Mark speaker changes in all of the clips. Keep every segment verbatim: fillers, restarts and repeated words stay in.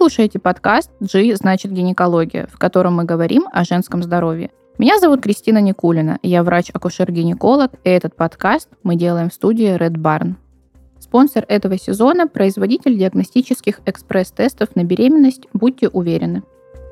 Speaker 1: слушаете подкаст «G значит гинекология», в котором мы говорим о женском здоровье. Меня зовут Кристина Никулина, я врач-акушер-гинеколог, и этот подкаст мы делаем в студии Red Barn. Спонсор этого сезона – производитель диагностических экспресс-тестов на беременность «Будьте уверены».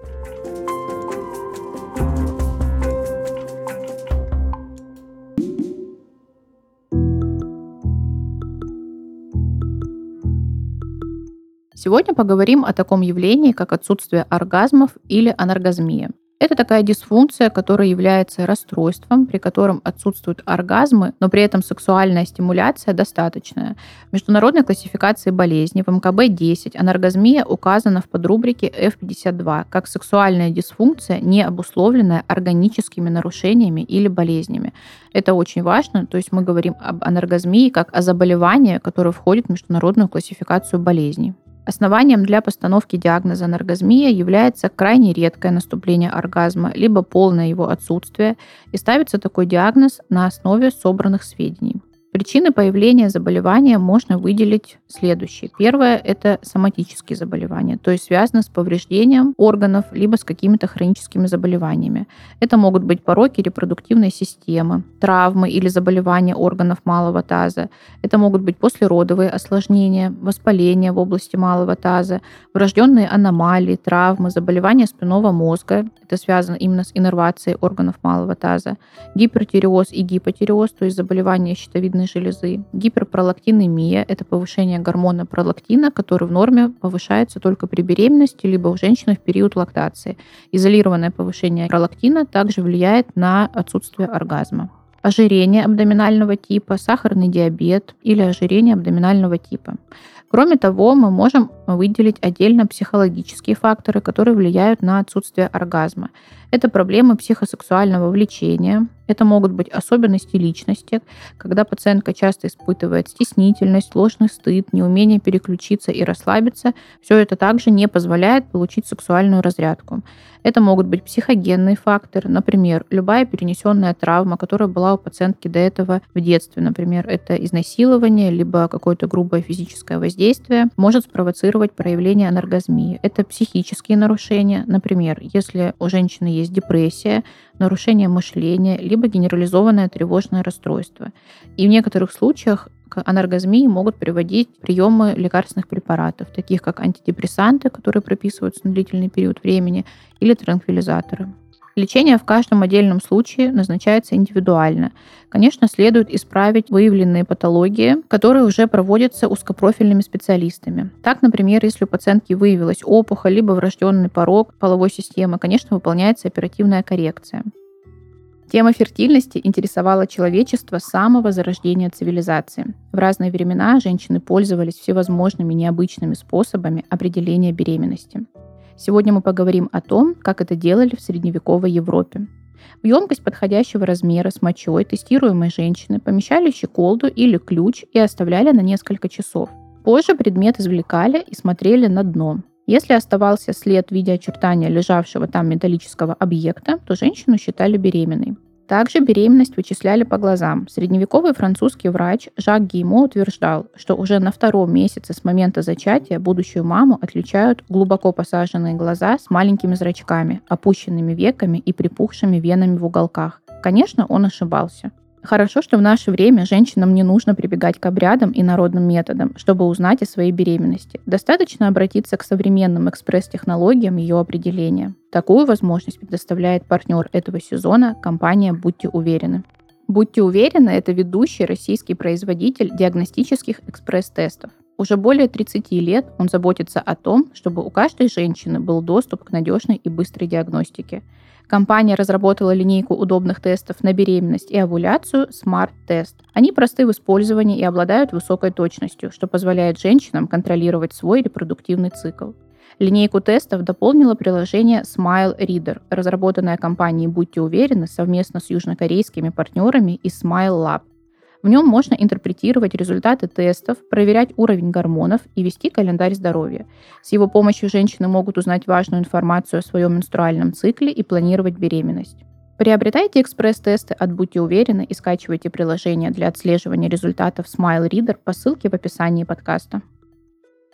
Speaker 1: Сегодня поговорим о таком явлении, как отсутствие оргазмов или аноргазмия. Это такая дисфункция, которая является расстройством, при котором отсутствуют оргазмы, но при этом сексуальная стимуляция достаточная. В международной классификации болезней в эм ка бэ десять аноргазмия указана в подрубрике эф пятьдесят два как сексуальная дисфункция, не обусловленная органическими нарушениями или болезнями. Это очень важно, то есть мы говорим об аноргазмии как о заболевании, которое входит в международную классификацию болезней. Основанием для постановки диагноза аноргазмия является крайне редкое наступление оргазма, либо полное его отсутствие, и ставится такой диагноз на основе собранных сведений. Причины появления заболевания можно выделить следующие. Первое – это соматические заболевания, то есть связаны с повреждением органов, либо с какими-то хроническими заболеваниями. Это могут быть пороки репродуктивной системы, травмы или заболевания органов малого таза. Это могут быть послеродовые осложнения, воспаления в области малого таза, врожденные аномалии, травмы, заболевания спинного мозга. Это связано именно с иннервацией органов малого таза, гипертиреоз и гипотиреоз, то есть заболевания щитовидной железы, гиперпролактинемия – это повышение гормона пролактина, который в норме повышается только при беременности либо у женщины в период лактации. Изолированное повышение пролактина также влияет на отсутствие оргазма. Ожирение абдоминального типа, сахарный диабет или ожирение абдоминального типа. Кроме того, мы можем выделить отдельно психологические факторы, которые влияют на отсутствие оргазма. Это проблемы психосексуального влечения, это могут быть особенности личности, когда пациентка часто испытывает стеснительность, ложный стыд, неумение переключиться и расслабиться. Все это также не позволяет получить сексуальную разрядку. Это могут быть психогенные факторы, например, любая перенесенная травма, которая была у пациентки до этого в детстве, например, это изнасилование, либо какое-то грубое физическое воздействие, может спровоцировать проявление аноргазмии. Это психические нарушения, например, если у женщины есть депрессия, нарушение мышления, либо генерализованное тревожное расстройство. И в некоторых случаях к аноргазмии могут приводить приемы лекарственных препаратов, таких как антидепрессанты, которые прописываются на длительный период времени, или транквилизаторы. Лечение в каждом отдельном случае назначается индивидуально. Конечно, следует исправить выявленные патологии, которые уже проводятся узкопрофильными специалистами. Так, например, если у пациентки выявилась опухоль либо врожденный порок половой системы, конечно, выполняется оперативная коррекция. Тема фертильности интересовала человечество с самого зарождения цивилизации. В разные времена женщины пользовались всевозможными необычными способами определения беременности. Сегодня мы поговорим о том, как это делали в средневековой Европе. В емкость подходящего размера с мочой тестируемой женщины помещали щеколду или ключ и оставляли на несколько часов. Позже предмет извлекали и смотрели на дно. Если оставался след в виде очертания лежавшего там металлического объекта, то женщину считали беременной. Также беременность вычисляли по глазам. Средневековый французский врач Жак Гиймо утверждал, что уже на втором месяце с момента зачатия будущую маму отличают глубоко посаженные глаза с маленькими зрачками, опущенными веками и припухшими венами в уголках. Конечно, он ошибался. Хорошо, что в наше время женщинам не нужно прибегать к обрядам и народным методам, чтобы узнать о своей беременности. Достаточно обратиться к современным экспресс-технологиям ее определения. Такую возможность предоставляет партнер этого сезона – компания «Будьте уверены». «Будьте уверены» – это ведущий российский производитель диагностических экспресс-тестов. Уже более тридцати лет он заботится о том, чтобы у каждой женщины был доступ к надежной и быстрой диагностике. Компания разработала линейку удобных тестов на беременность и овуляцию Smart Test. Они просты в использовании и обладают высокой точностью, что позволяет женщинам контролировать свой репродуктивный цикл. Линейку тестов дополнило приложение Smile Reader, разработанное компанией «Будьте уверены» совместно с южнокорейскими партнерами из Smile Lab. В нем можно интерпретировать результаты тестов, проверять уровень гормонов и вести календарь здоровья. С его помощью женщины могут узнать важную информацию о своем менструальном цикле и планировать беременность. Приобретайте экспресс-тесты от «Будьте уверены» и скачивайте приложение для отслеживания результатов Smile Reader по ссылке в описании подкаста.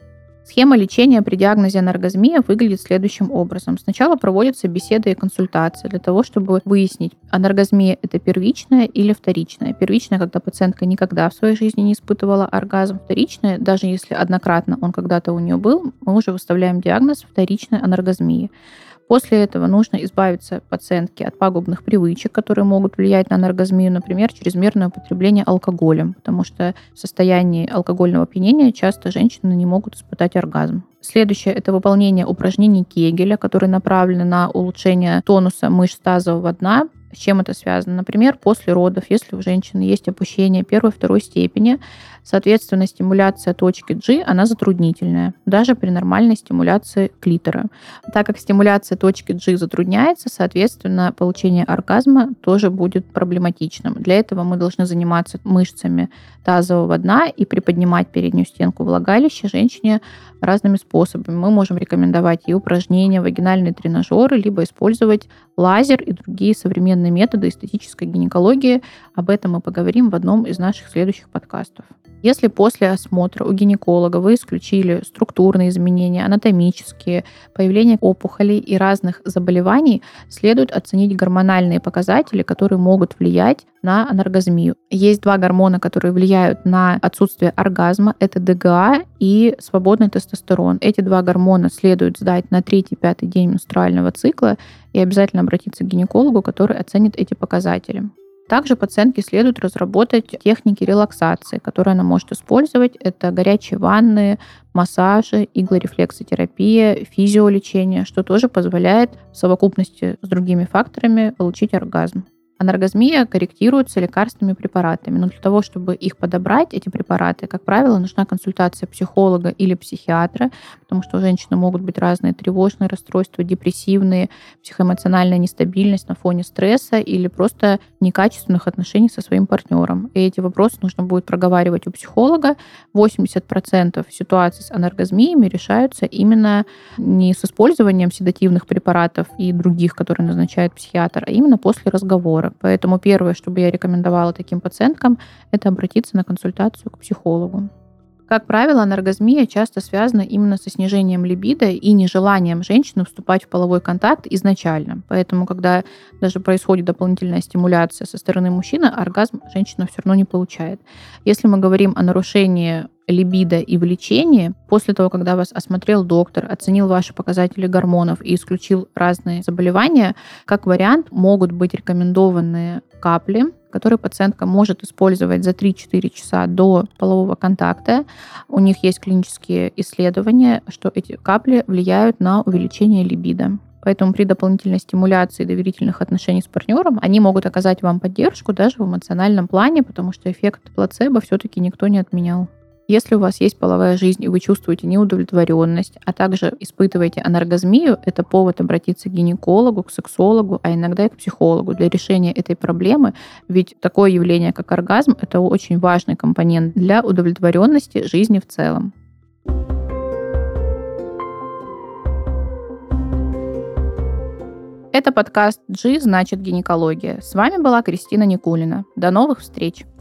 Speaker 1: Схема лечения при диагнозе аноргазмия выглядит следующим образом. Сначала проводится беседа и консультация для того, чтобы выяснить, аноргазмия – это первичная или вторичная. Первичная, когда пациентка никогда в своей жизни не испытывала оргазм. Вторичная, даже если однократно он когда-то у нее был, мы уже выставляем диагноз вторичной аноргазмии. После этого нужно избавиться пациентке от пагубных привычек, которые могут влиять на аноргазмию, например, чрезмерное употребление алкоголем, потому что в состоянии алкогольного опьянения часто женщины не могут испытать оргазм. Следующее – это выполнение упражнений Кегеля, которые направлены на улучшение тонуса мышц тазового дна. С чем это связано? Например, после родов, если у женщины есть опущение первой-второй степени, соответственно, стимуляция точки G, она затруднительная, даже при нормальной стимуляции клитора. Так как стимуляция точки G затрудняется, соответственно, получение оргазма тоже будет проблематичным. Для этого мы должны заниматься мышцами тазового дна и приподнимать переднюю стенку влагалища женщине разными способами. Мы можем рекомендовать и упражнения, вагинальные тренажеры, либо использовать лазер и другие современные методы эстетической гинекологии. Об этом мы поговорим в одном из наших следующих подкастов. Если после осмотра у гинеколога вы исключили структурные изменения, анатомические, появление опухолей и разных заболеваний, следует оценить гормональные показатели, которые могут влиять на аноргазмию. Есть два гормона, которые влияют на отсутствие оргазма. Это ди гэ а и свободный тестостерон. Эти два гормона следует сдать на третий-пятый день менструального цикла и обязательно обратиться к гинекологу, который оценит эти показатели. Также пациентке следует разработать техники релаксации, которые она может использовать. Это горячие ванны, массажи, иглорефлексотерапия, физиолечение, что тоже позволяет в совокупности с другими факторами получить оргазм. Аноргазмия корректируется лекарственными препаратами, но для того, чтобы их подобрать, эти препараты, как правило, нужна консультация психолога или психиатра, потому что у женщины могут быть разные тревожные расстройства, депрессивные, психоэмоциональная нестабильность на фоне стресса или просто некачественных отношений со своим партнером. И эти вопросы нужно будет проговаривать у психолога. восемьдесят процентов ситуаций с аноргазмиями решаются именно не с использованием седативных препаратов и других, которые назначает психиатр, а именно после разговора. Поэтому первое, что бы я рекомендовала таким пациенткам, это обратиться на консультацию к психологу. Как правило, аноргазмия часто связана именно со снижением либидо и нежеланием женщины вступать в половой контакт изначально. Поэтому, когда даже происходит дополнительная стимуляция со стороны мужчины, оргазм женщина все равно не получает. Если мы говорим о нарушении либидо и влечении, после того, когда вас осмотрел доктор, оценил ваши показатели гормонов и исключил разные заболевания, как вариант могут быть рекомендованы капли, которые пациентка может использовать за три-четыре часа до полового контакта. У них есть клинические исследования, что эти капли влияют на увеличение либидо. Поэтому при дополнительной стимуляции доверительных отношений с партнером они могут оказать вам поддержку даже в эмоциональном плане, потому что эффект плацебо все-таки никто не отменял. Если у вас есть половая жизнь и вы чувствуете неудовлетворенность, а также испытываете аноргазмию, это повод обратиться к гинекологу, к сексологу, а иногда и к психологу для решения этой проблемы. Ведь такое явление, как оргазм, это очень важный компонент для удовлетворенности жизни в целом. Это подкаст «G значит гинекология». С вами была Кристина Никулина. До новых встреч!